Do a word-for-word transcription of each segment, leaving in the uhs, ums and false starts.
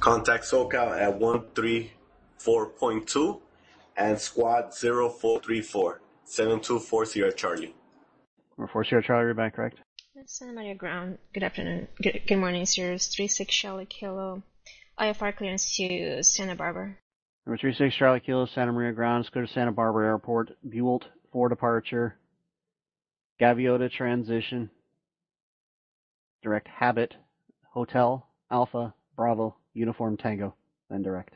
Contact SoCal at one three four point two and squad zero four three four, seven two four Sierra Charlie. Or four Sierra Charlie, you're back, correct? Santa Maria Ground. Good afternoon. Good, good morning, Sirius. three six Charlie Kilo. I F R clearance to Santa Barbara. Number three six Charlie Kilo, Santa Maria Ground. Let's go to Santa Barbara Airport. Buell for departure. Gaviota transition. Direct Habit. Hotel. Alpha. Bravo. Uniform Tango. Then direct.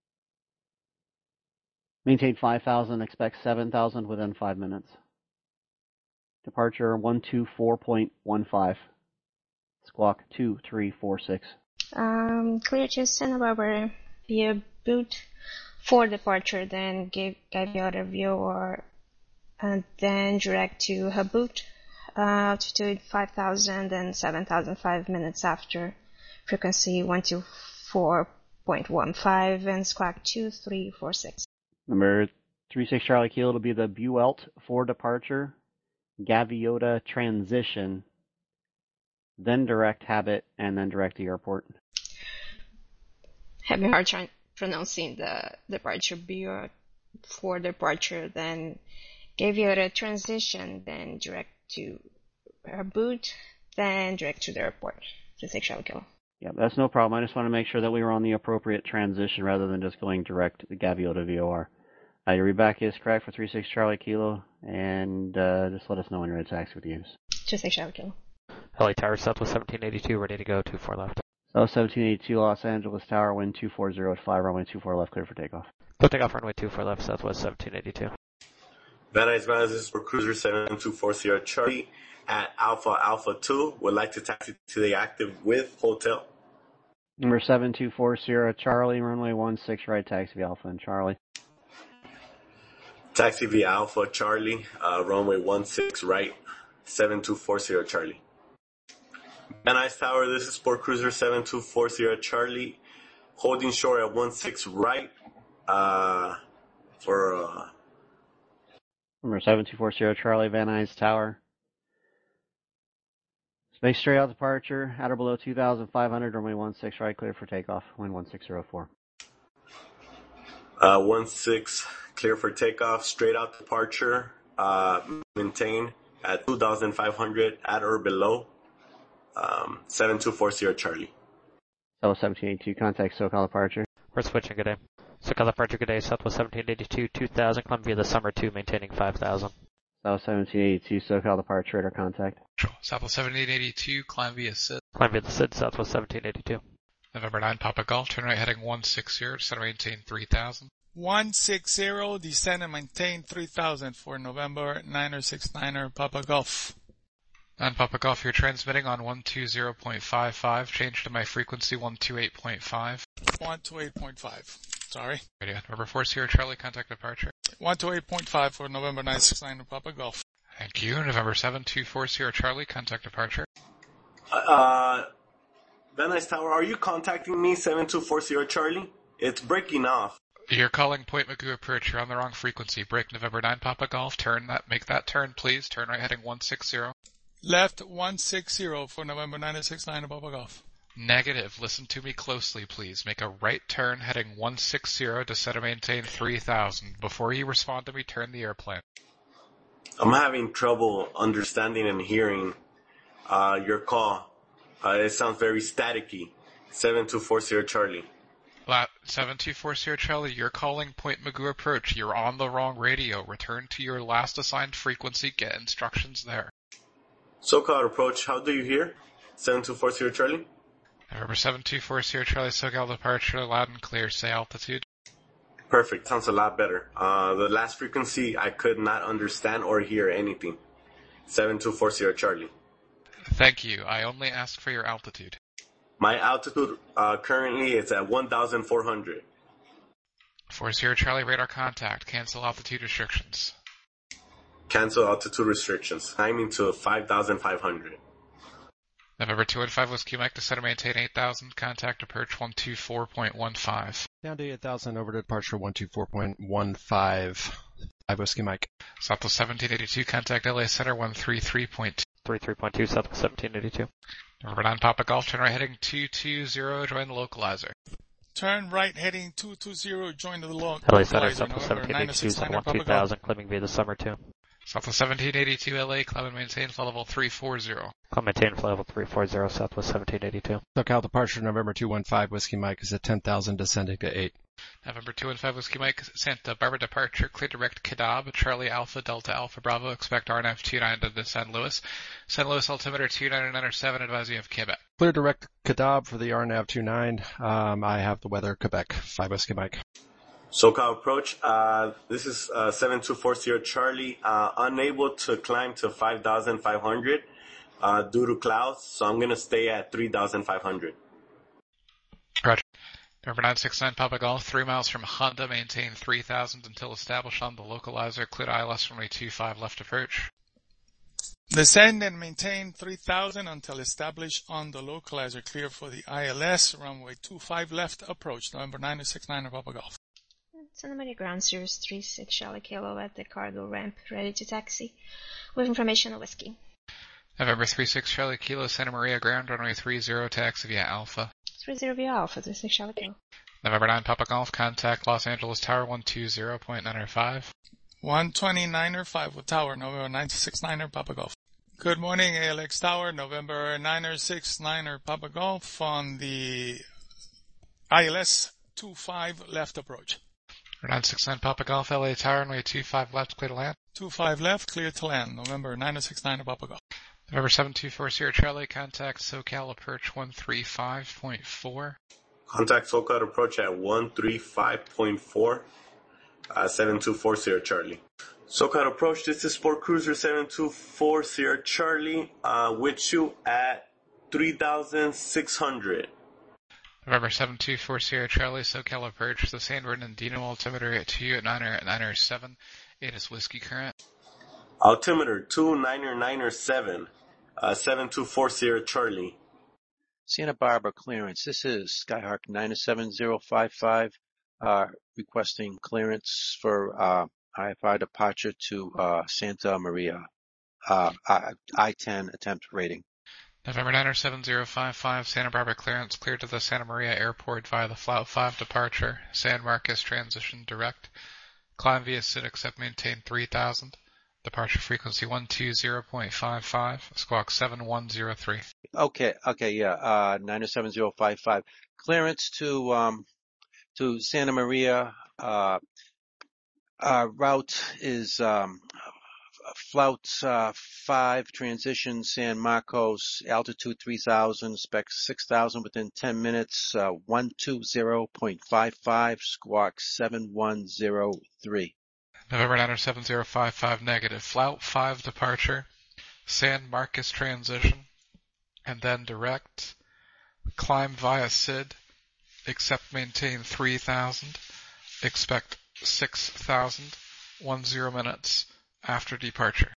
Maintain five thousand. Expect seven thousand within five minutes. Departure one two four point one five. Squawk two three four six. Um, clear to Santa Barbara via boot for departure, then give Gaviota view or and then direct to her boot. Uh, altitude five thousand and seven thousand five minutes after. Frequency one two four point one five and squawk two three four six. Number three six Charlie Kilo to be the Buelt for departure. Gaviota transition, then direct Habit, and then direct the airport. Having a hard time pronouncing the departure Buelt for departure, then Gaviota transition, then direct to her boot, then direct to the airport. three six Charlie Kilo. Yeah, that's no problem. I just want to make sure that we were on the appropriate transition rather than just going direct to the Gaviota V O R. Uh, your readback is correct for three six Charlie Kilo, and uh, just let us know when you're ready to taxi with use. two six Charlie Kilo. L A Tower, Southwest seventeen eighty-two, ready to go, two four left. South seventeen eighty-two, Los Angeles Tower, wind two four zero at five, runway two four left, clear for takeoff. Go takeoff, runway two four left, Southwest seventeen eighty-two. Van Nuys, Van Nuys, this is for Cruiser seven two four Sierra Charlie at Alpha Alpha two. Would like to taxi to the active with hotel. Number seven two four Sierra Charlie, runway one six right, taxi via Alpha and Charlie. Taxi via Alpha Charlie, uh, runway one six right, seven two four Sierra Charlie. Van Nuys Tower, this is Sport Cruiser seven two four Sierra Charlie, holding short at one six right, uh, for, uh... Number seven two four Sierra Charlie, Van Nuys Tower. Space straight out departure, at or below two thousand five hundred, runway one six right, clear for takeoff, wind one six zero four. Uh, one six, clear for takeoff, straight out departure, uh, maintain at two thousand five hundred, at or below, um, seven two four Sierra Charlie. Southwest seventeen eighty-two, contact SoCal departure. We're switching, good day. SoCal departure, good day, Southwest seventeen eighty-two, two thousand, climb via the Summer two, maintaining five thousand. South seventeen eighty-two, SoCal departure, radar contact. Sure. Southwest seventeen eighty-two, climb via S I D. Climb via the S I D, Southwest seventeen eighty-two. November nine, Papa Golf, turn right heading one six zero, descend and maintain three thousand. one six zero, descend and maintain three thousand for November niner six niner, Papa Golf. nine Papa Golf, you're transmitting on one two zero point five five, change to my frequency one two eight point five. one two eight point five, sorry. Radio, November four Sierra Charlie, contact departure. one two eight point five for November nine six niner, Papa Golf. Thank you. November seven two four Sierra Charlie, contact departure. Uh, Van Nuys Tower, are you contacting me, seven two four Sierra Charlie? It's breaking off. You're calling Point Magoo approach. You're on the wrong frequency. Break November nine Papa Golf. Turn that, make that turn, please. Turn right heading one six zero. Left one six zero for November nine six niner, Papa Golf. Negative. Listen to me closely, please. Make a right turn heading one six zero, descend and maintain three thousand. Before you respond to me, turn the airplane. I'm having trouble understanding and hearing uh, your call. Uh, it sounds very staticky. seven two four Sierra Charlie. seven two four Sierra Charlie, you're calling Point Magoo approach. You're on the wrong radio. Return to your last assigned frequency. Get instructions there. SoCal approach, how do you hear? seven two four Sierra Charlie? November seven two four Sierra Charlie, SoCal departure, loud and clear. Say altitude. Perfect. Sounds a lot better. Uh, the last frequency, I could not understand or hear anything. seven two four Sierra Charlie. Thank you. I only ask for your altitude. My altitude uh, currently is at one thousand four hundred. four Sierra Charlie, radar contact. Cancel altitude restrictions. Cancel altitude restrictions. Climbing to five thousand five hundred. November two one five Whiskey Mike, descend and maintain eight thousand. Contact approach one two four point one five. Down to eight thousand, over to departure one two four point one five. five Whiskey Mike. Southwest seventeen eighty-two, contact L A Center one three three point two. thirty-three point two, Southwest seventeen eighty-two. November nine Papa Golf, turn right heading two two zero, join the localizer. Turn right heading two two zero, join the lo- L A Center, localizer, Southwest November seventeen nine eighty-two, six nine Southwest Papa two Golf. thousand, climbing via the summer two. Southwest seventeen eighty-two L A, climb and maintain flight level three forty. Climb maintain flight level three forty, Southwest seventeen eighty-two. SoCal departure November two one five, Whiskey Mike is at ten thousand, descending to eight. November two one five Whiskey Mike, Santa Barbara departure, clear direct Kadab, Charlie Alpha Delta Alpha Bravo, expect R N F two nine to San Luis. San Luis altimeter two nine nine seven, advise you of Quebec. Clear direct Kadab for the R N A V two nine. Um, I have the weather, Quebec, five Whiskey Mike. SoCal approach, uh, this is uh, seven two four zero Charlie, uh, unable to climb to five thousand five hundred uh, due to clouds, so I'm going to stay at three thousand five hundred. Roger. Number nine six nine Papa Golf, three miles from Honda, maintain three thousand until established on the localizer, cleared I L S runway two five left approach. Descend and maintain three thousand until established on the localizer, clear for the I L S, runway two five left approach, November nine six nine Papa Golf. Santa Maria Ground Series three six Charlie Kilo at the cargo ramp, ready to taxi, with information on Whiskey. November three six Charlie Kilo, Santa Maria Ground, runway three zero, taxi via Alpha. three zero via Alpha, three six Charlie Kilo. November nine Papa Golf, contact Los Angeles Tower one two zero point nine five. one twenty-nine or five with Tower, November nine six nine Papa Golf. Good morning, A L X Tower, November nine six nine Papa Golf on the I L S two five left approach. nine six nine Papa Golf, L A Tower, runway two five left, clear to land. two five left, clear to land, November nine six nine Papa Golf. November seven two four zero Charlie, contact SoCal approach one three five point four. Contact SoCal approach at one three five point four, uh, seven two four zero Charlie. SoCal approach, this is Sport Cruiser seven two four zero Charlie, uh, with you at three thousand six hundred. November seven two four zero Charlie, SoCal approach, the San Bernardino altimeter at two at nine at nine seven, it is Whiskey current. Altimeter two nine nine seven, uh, seven two four zero Charlie. Santa Barbara clearance. This is Skyhawk nine seven zero five five, uh, requesting clearance for, uh, I F R departure to, uh, Santa Maria, uh, I ten attempt rating. November nine seven zero five five, Santa Barbara clearance, cleared to the Santa Maria airport via the Flout five departure, San Marcos transition direct, climb via S I D accept maintain three thousand, departure frequency one two zero point five five, squawk seven one zero three. Okay, okay, yeah, uh, nine seven zero five five. Clearance to, um, to Santa Maria, uh, uh, route is, um, Flout, uh, five, transition, San Marcos, altitude three thousand, spec six thousand within ten minutes, uh, one two zero point five five, squawk seven one zero three. November nine seven zero five five negative, Flout five departure, San Marcos transition, and then direct, climb via S I D, accept maintain three thousand, expect six thousand, one zero minutes after departure.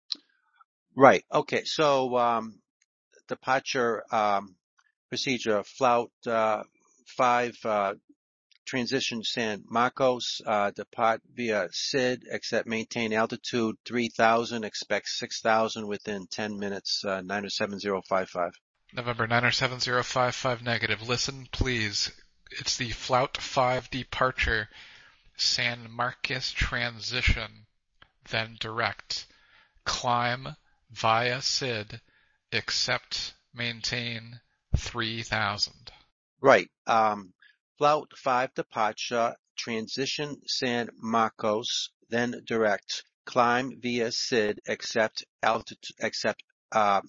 Right, okay, so, um, departure, um, procedure, Flout, uh, five, uh, transition San Marcos, uh, depart via S I D, accept maintain altitude three thousand, expect six thousand within ten minutes, uh, nine seven zero five five. November nine seven zero five five negative, listen please, it's the Flout five departure, San Marcos transition, then direct, climb via S I D, accept maintain three thousand. Right, um, Flout five departure, transition San Marcos, then direct, climb via S I D, accept altitude, accept, uh,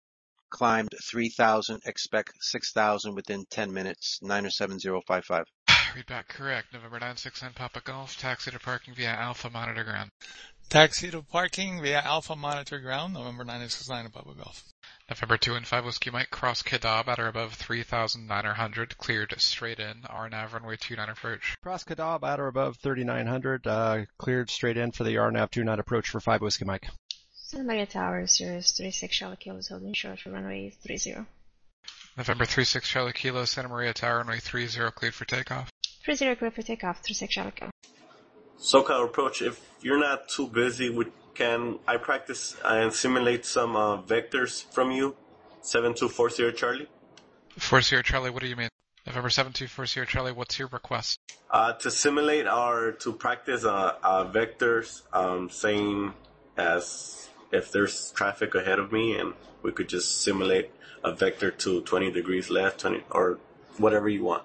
climbed three thousand, expect six thousand within ten minutes, nine seven zero five five. Read back correct, November nine six nine Papa Golf, taxi to parking via Alpha Monitor Ground. Taxi to parking via Alpha Monitor Ground, November nine six nine Papa Golf. November two and five Whiskey Mike, cross Kadab at or above three thousand nine hundred, cleared straight in, R N A V runway two nine approach. Cross Kadab at or above thirty-nine hundred, uh, cleared straight in for the R N A V two nine approach for five Whiskey Mike. Santa Maria Tower, Series three six Charlie Kilo is holding short for runway three zero. November three six Charlie Kilo, Santa Maria Tower, runway three zero, cleared for takeoff. three zero clear for takeoff, three six Charlie Kilo. SoCal approach, if you're not too busy, we can I practice and simulate some uh, vectors from you? seven two four zero Charlie. four zero Charlie, what do you mean? November seven two four Sierra Charlie, what's your request? Uh, to simulate or to practice uh, uh, vectors, um, saying as if there's traffic ahead of me and we could just simulate a vector to twenty degrees left, twenty or whatever you want.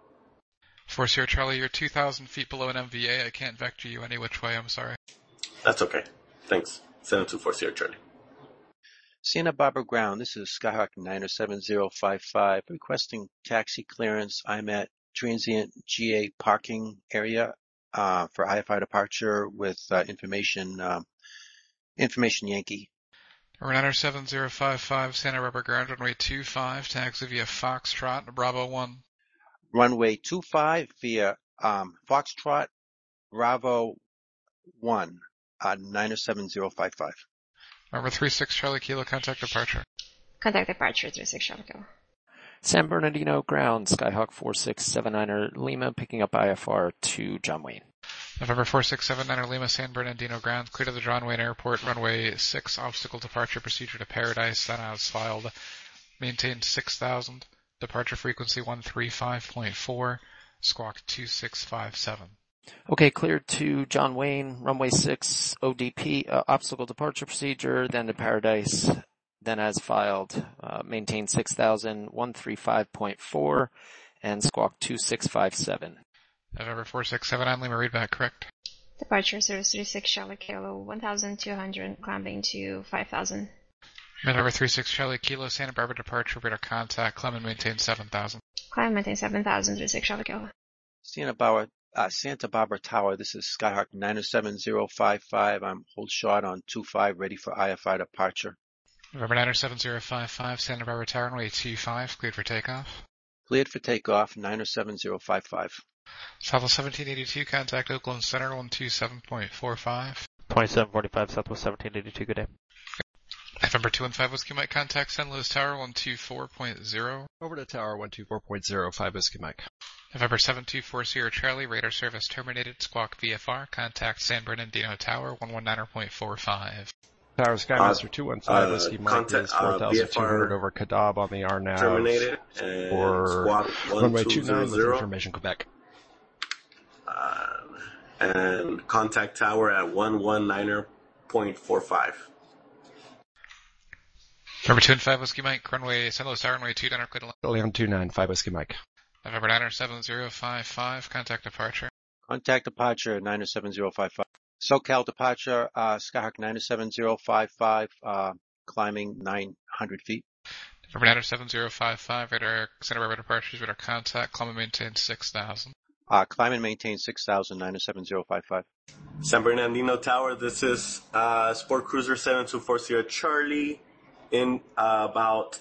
For Sierra Charlie, you're two thousand feet below an M V A. I can't vector you any which way, I'm sorry. That's okay. Thanks. seven two four Sierra Charlie. Santa Barbara Ground, this is Skyhawk nine oh seven zero five five, requesting taxi clearance. I'm at transient G A parking area uh, for I F R departure with uh, information um, information Yankee. nine oh seven zero five five, Santa Barbara Ground, runway two five, taxi via Foxtrot, Bravo one. Runway two five via um, Foxtrot, Bravo one, uh, nine oh seven zero five five. Number three six Charlie Kilo, contact departure. Contact departure three six Charlie Kilo. San Bernardino Ground, Skyhawk four six seven niner Lima, picking up I F R to John Wayne. November four six seven niner Lima, San Bernardino Ground, clear to the John Wayne Airport, runway six, obstacle departure procedure to Paradise, then as filed. Maintain six thousand, departure frequency one three five point four, squawk two six five seven. Okay, cleared to John Wayne, runway six, O D P, uh, obstacle departure procedure, then to Paradise, then as filed, uh, maintain six thousand, one three five point four, and squawk two six five seven. November four six seven nine Lima, read back, correct. Departure zero three six Charlie Kilo, one thousand two hundred, climbing to five thousand. November three six Charlie Kilo, Santa Barbara departure, radar contact, climb and maintain seven thousand. Climb maintain seven thousand, three six Charlie Kilo. Santa Barbara, uh, Santa Barbara Tower, this is Skyhawk nine oh seven zero five five. I'm hold short on two five, ready for I F I departure. November nine oh seven zero five five, Santa Barbara Tower, runway two five, cleared for takeoff. Cleared for takeoff, nine oh seven zero five five. Southwest seventeen eighty-two, contact Oakland Center, one two seven point four five. twenty-seven forty-five, Southwest seventeen eighty-two, good day. November two one five Whiskey Mike, contact San Luis Tower, one two four point zero. Over to Tower one two four point zero, five Whiskey Mike. November seven two four Sierra Charlie, radar service terminated, squawk V F R, contact San Bernardino Tower, one one nine point four five. Tower Skymaster Uh, two one five, uh, Whiskey Mike contact, is uh, four thousand two hundred over Kadab on the R N A V. Terminated and for squawk runway two nine with one two zero. information Quebec. Uh, and contact tower at one one nine point four five. November two one five Whiskey Mike, runway San Luis Tower, runway two nine, clear to land. Leon two nine, five Whiskey Mike. November nine oh seven zero five five, contact departure. Contact departure, nine oh seven zero five five. SoCal departure, uh, Skyhawk nine oh seven zero five five, uh, climbing nine hundred feet. November nine oh seven zero five five, radar Santa Barbara departures, radar contact, climb and maintain six thousand. Uh, climb and maintain six thousand, nine oh seven zero five five. San Bernardino Tower, this is uh, Sport Cruiser seven two four Sierra Charlie in uh, about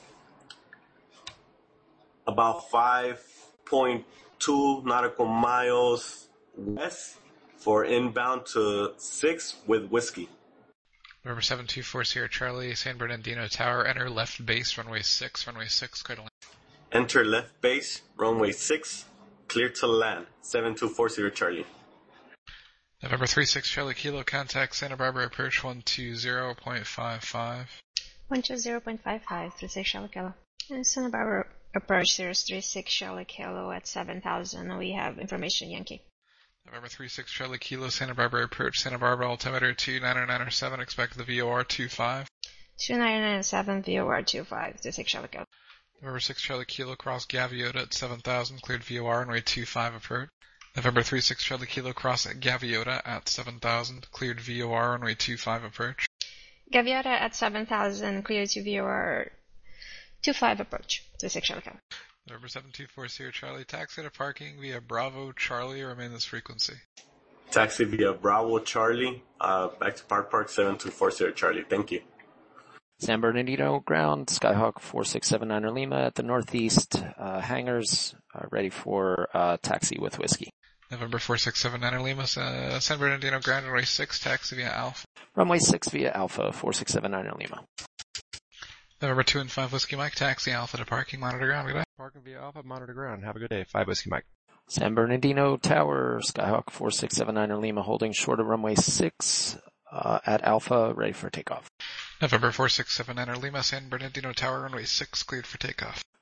about five point two nautical miles west for inbound to six with Whiskey. November seven two four Sierra Charlie, San Bernardino Tower, enter left base, runway six, runway six, clear to land. Enter left base, runway six, clear to land, seven two four Sierra Charlie. November three six Charlie Kilo, contact Santa Barbara approach one two zero point five five. one two zero point five five, three six Charlie Kilo. And Santa Barbara approach zero three six Charlie Kilo at seven thousand. We have information Yankee. November three six Charlie Kilo, Santa Barbara approach, Santa Barbara altimeter two nine oh nine oh seven, expect the V O R two five. two nine nine seven V O R two five, three six Charlie Kilo. November six Charlie Kilo, cross Gaviota at seven thousand, cleared V O R, runway two five approach. November three six Charlie Kilo, cross at Gaviota at seven thousand, cleared V O R, runway two five approach. Gaviota at seven thousand, cleared to V O R two five approach, three six Charlie Kilo. November seven two four Sierra Charlie, taxi to parking via Bravo Charlie, remain this frequency. Taxi via Bravo Charlie, uh, back to Park Park seven two four Sierra Charlie. Thank you. San Bernardino Ground, Skyhawk four six seven niner Lima at the northeast uh, hangars, uh, ready for uh, taxi with Whiskey. November four six seven niner Lima, uh, San Bernardino Ground, runway six, taxi via Alpha. Runway six via Alpha, four six seven niner Lima. November two and five Whiskey Mike, taxi Alpha to parking, monitor ground, good day. Parking via Alpha, monitor ground. Have a good day. five Whiskey Mike. San Bernardino Tower, Skyhawk four six seven niner Lima, holding short of runway six uh, at Alpha, ready for takeoff. November four six seven niner Lima, San Bernardino Tower, runway six, cleared for takeoff.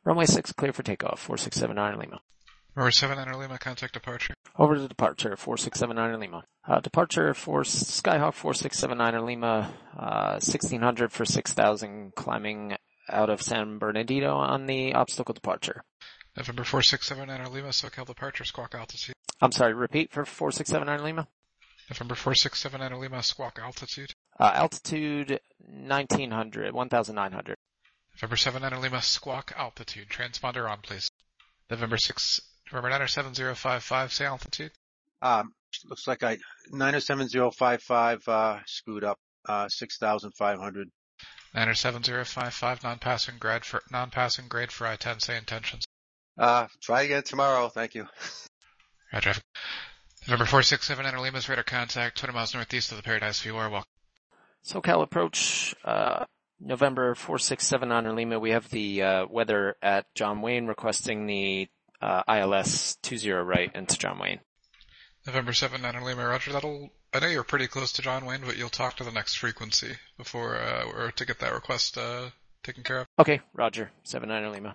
Runway six, clear for takeoff, four six seven niner Lima. Runway seven niner Lima, contact departure. Over to departure, four six seven niner Lima. Uh, departure for Skyhawk four six seven niner Lima, uh, sixteen hundred for six thousand, climbing out of San Bernardino on the obstacle departure. November four six seven niner Lima, SoCal departure, squawk altitude. I'm sorry, repeat for four six seven niner Lima. November four six seven niner Lima, squawk altitude. Uh, altitude nineteen hundred, nineteen hundred. November seven niner Lima, squawk altitude. Transponder on, please. November six, November niner seven zero five five, say altitude. Um, looks like I, niner seven zero five five, uh, screwed up, uh, six thousand five hundred. Niner seven zero five five, non-passing grade for, non-passing grade for I ten, say intentions. Uh, try again tomorrow, thank you. Right, traffic. November four six seven niner Lima's radar contact, twenty miles northeast of the Paradise View Airwalk. SoCal approach, uh, November four six seven niner Lima. We have the, uh, weather at John Wayne requesting the, uh, I L S two zero right into John Wayne. November seven niner Lima, roger, that'll, I know you're pretty close to John Wayne, but you'll talk to the next frequency before, uh, or to get that request, uh, taken care of. Okay, roger, seven niner Lima.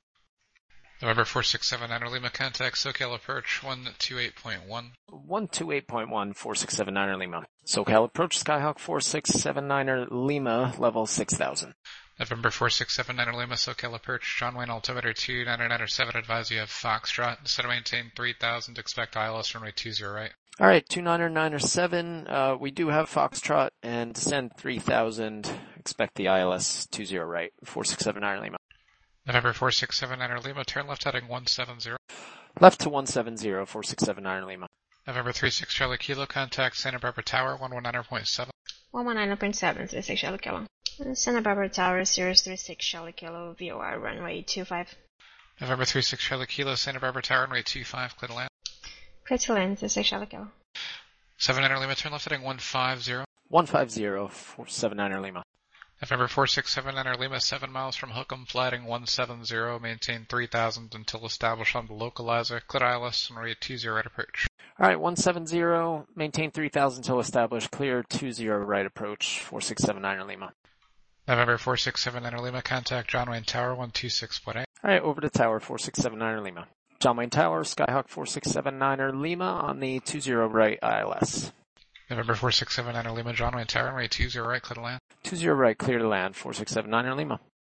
November four six seven niner Lima, contact SoCal approach one two eight point one. one two eight point one, four six seven niner Lima. SoCal approach Skyhawk four six seven niner Lima, level six thousand. November four six seven niner Lima, SoCal approach, John Wayne altimeter two niner niner seven, advise you have Foxtrot, instead of maintain three thousand, expect I L S runway two zero right. Alright, two niner niner seven, uh, we do have Foxtrot and descend three thousand, expect the I L S two zero right, four six seven niner Lima. November four six seven niner Lima, turn left heading one seven zero. Left to one seven zero, four six seven niner Lima. November three six Charlie Kilo, contact Santa Barbara Tower one one nine point seven. one one nine point seven, three six Charlie Kilo. Santa Barbara Tower, Sirius three six Charlie Kilo, V O R runway two five. November three six Charlie Kilo, Santa Barbara Tower, runway two five, clear to land. Clear to land, three six Charlie Kilo. seven niner Lima, turn left heading one five zero. one five zero, four seven niner Lima. November four six seven niner Lima, seven miles from Hookham, flighting one seven zero, maintain three thousand until established on the localizer, clear I L S, runway two zero right approach. Alright, one seven zero, maintain three thousand until established, clear two zero right approach, four six seven niner Lima. November four six seven niner Lima, contact John Wayne Tower one two six point eight. Alright, over to Tower four six seven niner Lima. John Wayne Tower, Skyhawk four six seven niner Lima on the two zero right I L S. November four six seven niner Lima, John Wayne Tower, runway two zero right, clear to land. two zero right, clear to land, four six seven niner Lima.